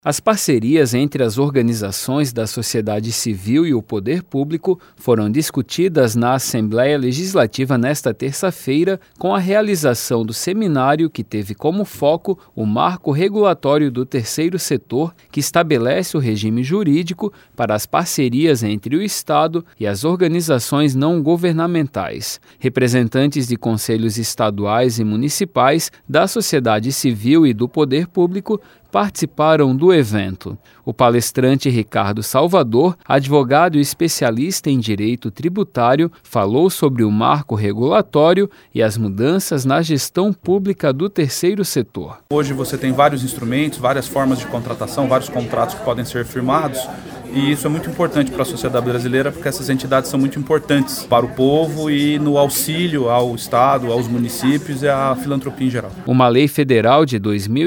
As parcerias entre as organizações da sociedade civil e o poder público foram discutidas na Assembleia Legislativa nesta terça-feira, com a realização do seminário que teve como foco o marco regulatório do terceiro setor, que estabelece o regime jurídico para as parcerias entre o Estado e as organizações não governamentais. Representantes de conselhos estaduais e municipais, da sociedade civil e do poder público participaram do evento. O palestrante Ricardo Salvador, advogado e especialista em direito tributário, falou sobre o marco regulatório e as mudanças na gestão pública do terceiro setor. Hoje você tem vários instrumentos, várias formas de contratação, vários contratos que podem ser firmados. E isso é muito importante para a sociedade brasileira, porque essas entidades são muito importantes para o povo e no auxílio ao Estado, aos municípios e à filantropia em geral. Uma lei federal de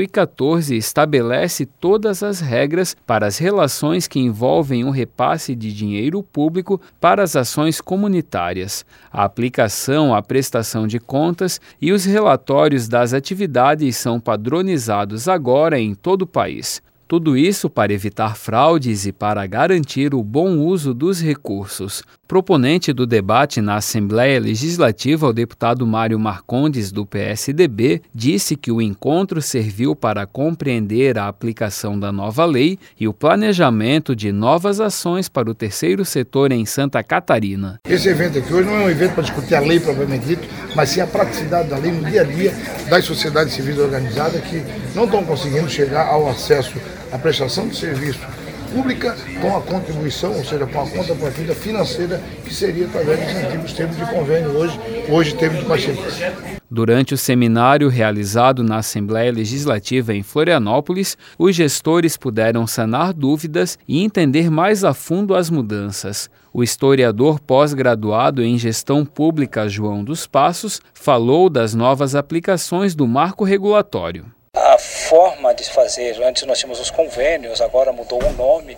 2014 estabelece todas as regras para as relações que envolvem o repasse de dinheiro público para as ações comunitárias, a aplicação, a prestação de contas e os relatórios das atividades são padronizados agora em todo o país. Tudo isso para evitar fraudes e para garantir o bom uso dos recursos. Proponente do debate na Assembleia Legislativa, o deputado Mário Marcondes, do PSDB, disse que o encontro serviu para compreender a aplicação da nova lei e o planejamento de novas ações para o terceiro setor em Santa Catarina. Esse evento aqui hoje não é um evento para discutir a lei propriamente dita, mas sim a praticidade da lei no dia a dia das sociedades civis organizadas que não estão conseguindo chegar ao acesso à prestação de serviço pública com a contribuição, ou seja, com a contrapartida financeira, que seria através dos antigos termos de convênio, hoje termos de parceria. Durante o seminário realizado na Assembleia Legislativa em Florianópolis, os gestores puderam sanar dúvidas e entender mais a fundo as mudanças. O historiador pós-graduado em gestão pública João dos Passos falou das novas aplicações do marco regulatório. A forma de fazer, antes nós tínhamos os convênios, agora mudou o nome,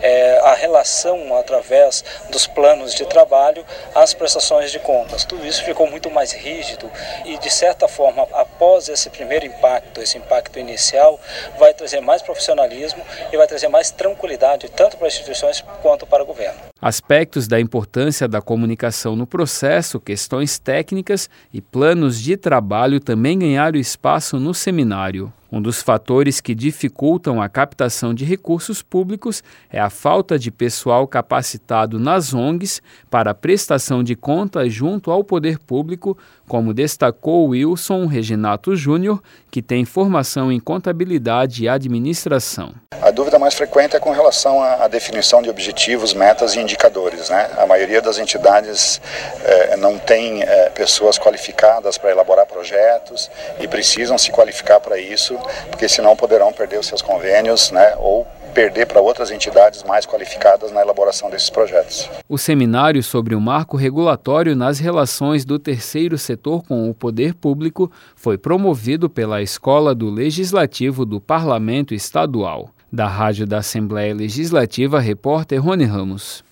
a relação através dos planos de trabalho às prestações de contas. Tudo isso ficou muito mais rígido e, de certa forma, após esse primeiro impacto, esse impacto inicial, vai trazer mais profissionalismo e vai trazer mais tranquilidade, tanto para as instituições quanto para o governo. Aspectos da importância da comunicação no processo, questões técnicas e planos de trabalho também ganharam espaço no seminário. Um dos fatores que dificultam a captação de recursos públicos é a falta de pessoal capacitado nas ONGs para a prestação de contas junto ao poder público, como destacou Wilson Reginato Júnior, que tem formação em contabilidade e administração. A dúvida mais frequente é com relação à definição de objetivos, metas e indicadores, né? A maioria das entidades não tem pessoas qualificadas para elaborar projetos e precisam se qualificar para isso, porque senão poderão perder os seus convênios, né? Ou perder para outras entidades mais qualificadas na elaboração desses projetos. O seminário sobre o marco regulatório nas relações do terceiro setor com o poder público foi promovido pela Escola do Legislativo do Parlamento Estadual. Da Rádio da Assembleia Legislativa, repórter Rony Ramos.